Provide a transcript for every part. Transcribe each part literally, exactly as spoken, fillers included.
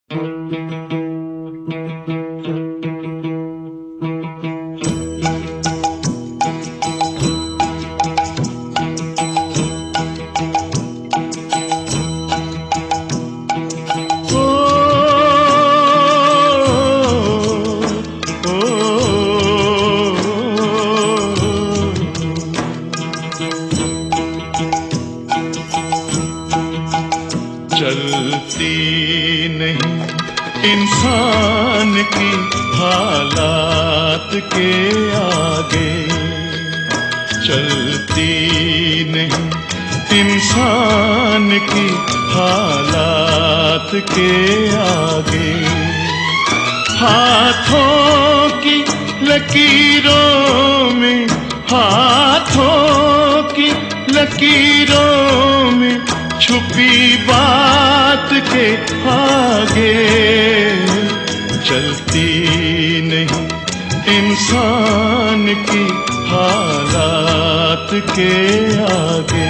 चलती नहीं इंसान की हालात के आगे, चलती नहीं इंसान की हालात के आगे। हाथों की लकीरों में, हाथों की लकीरों में छुपी बात के आगे, चलती नहीं इंसान की हालात के आगे।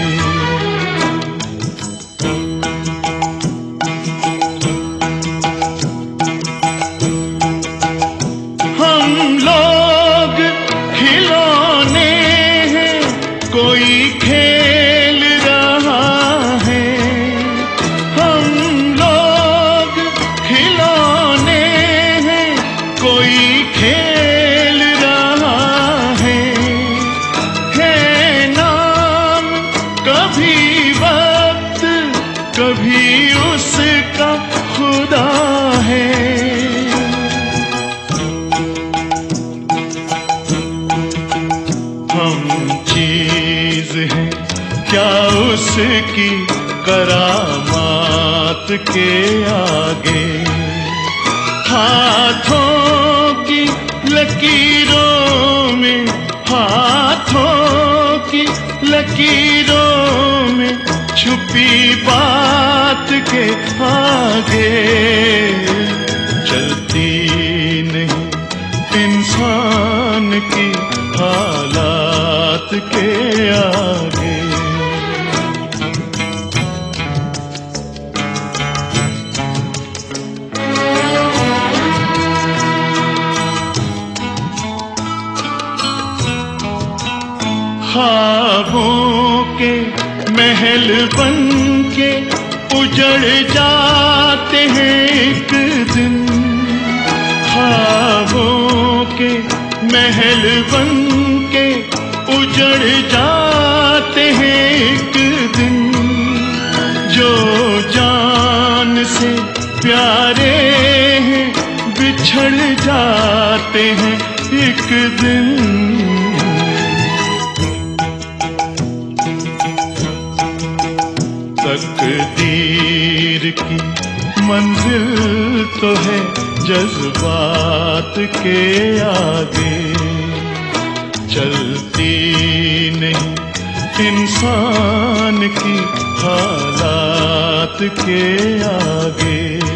हम लोग खिलौने हैं, कोई खेल रहा है। हम लोग खिलौने हैं, कोई खेल रहा है। है नाम कभी वक्त, कभी उसका खुदा है। हम चीज हैं क्या उसकी करामात के आगे। हाथों की लकीरों में, हाथों की लकीरों में छुपी बात के आगे, चलती नहीं इंसान की हालात के आगे। ख्वाबों के महल बन के उजड़ जाते हैं एक दिन। ख्वाबों के महल बन के उजड़ जाते हैं एक दिन। जो जान से प्यारे हैं बिछड़ जाते हैं एक दिन। तकदीर की मंजिल तो है जज्बात के आगे, चलती नहीं इंसान की हालात के आगे।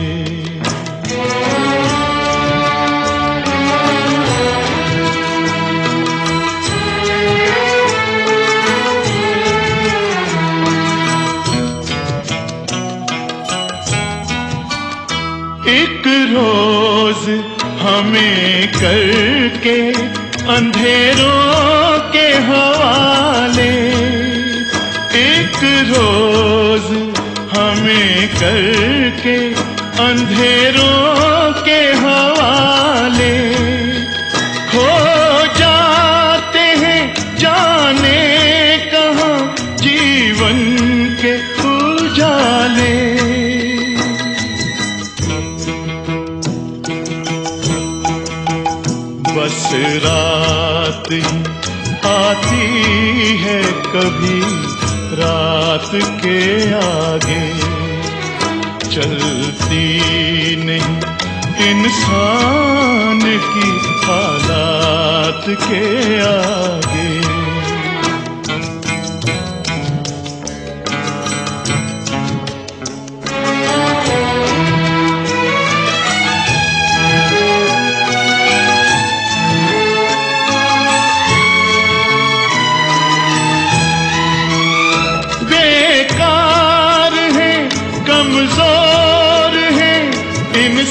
एक रोज हमें करके अंधेरों के हवाले, एक रोज हमें करके अंधेरों के हवाले। खो जाते हैं जाने कहाँ जीवन के उजाले। बस रात ही आती है कभी रात के आगे, चलती नहीं इंसान की हालात के आगे। कमजोर हैं इन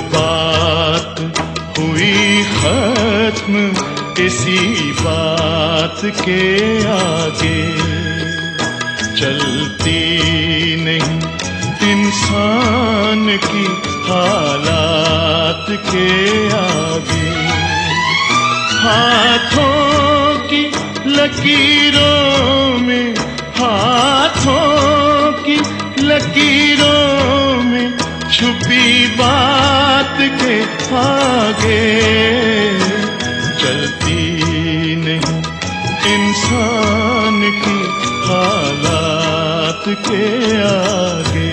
बात हुई खत्म इसी बात के आगे। चलती नहीं इंसान की हालात के आगे। हाथों की लकीरों में, हाथों की लकीरों में छुपी बात के आगे। चलती नहीं इंसान की हालात के आगे।